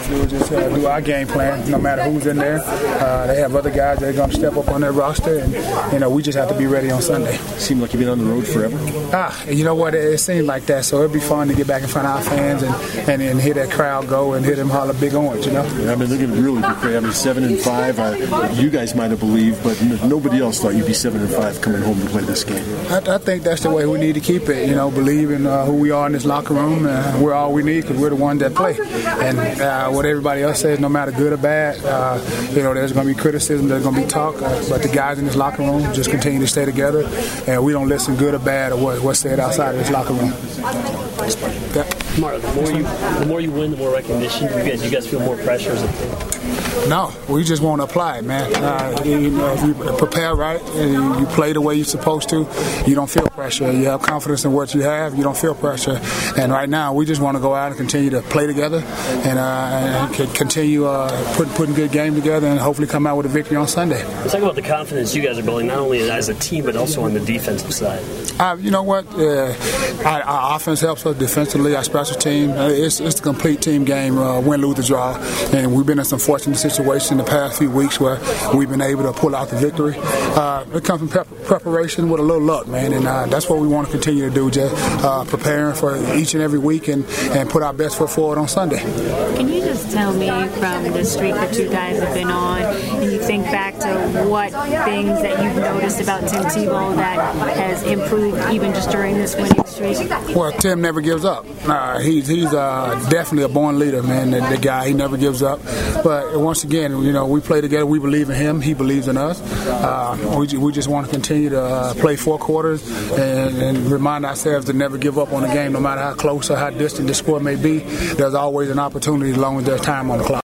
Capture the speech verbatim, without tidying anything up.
basically we'll just uh, do our game plan, no matter who's in there. Uh, they have other guys that are going to step up on their roster, and you know we just have to be ready on Sunday. Seemed like you've been on the road forever. Ah, you know what? It, it seemed like that, so it'd be fun to get back in front of our fans and, and, and hear that crowd go and hear them holler Big Orange, you know? Yeah, I mean, they're going to really be great. I mean, seven and five, uh, you guys might have believed, but n- nobody else thought you'd be seven and five coming home to play this game. I, I think that's the way we need to keep it, you know, believe in uh, who we are in this locker room. Uh, we're all we need because we're the ones that play. And uh, what everybody else says, no matter good or bad, uh, you know, there's going to be criticism, there's going to be talk, uh, but the guys in this locker room just continue to stay together, and we don't listen good or bad or what, what's said outside of this locker room. Yeah. Mark, the more you the more you win, the more recognition you get. You guys feel more pressure as a team? No, we just want to apply it, man. Uh, you know, if you prepare right and you play the way you're supposed to, you don't feel pressure. You have confidence in what you have, you don't feel pressure. And right now, we just want to go out and continue to play together and, uh, and continue uh, put, putting good game together and hopefully come out with a victory on Sunday. Let's talk about the confidence you guys are building, not only as a team, but also on the defensive side. Uh, you know what? Uh, our, our offense helps us defensively. Our special team, uh, it's, it's a complete team game, uh, win, lose, or draw. And we've been in some fortunate situations in the past few weeks where we've been able to pull out the victory. Uh, it comes from prep- preparation with a little luck, man. And uh, that's what we want to continue to do, just uh, preparing for each and every week and, and put our best foot forward on Sunday. Can you just tell me from the streak that you guys have been on, and you think back to what things that you've noticed about Tim Tebow that has improved even just during this winning streak? Well, Tim never gives up. Uh, he's he's uh, definitely a born leader, man. The, the guy, he never gives up. But once again, you know, we play together. We believe in him. He believes in us. Uh, we, we just want to continue to uh, play four quarters and, and remind ourselves to never give up on the game, no matter how close or how distant the score may be. There's always an opportunity as long as there's time on the clock.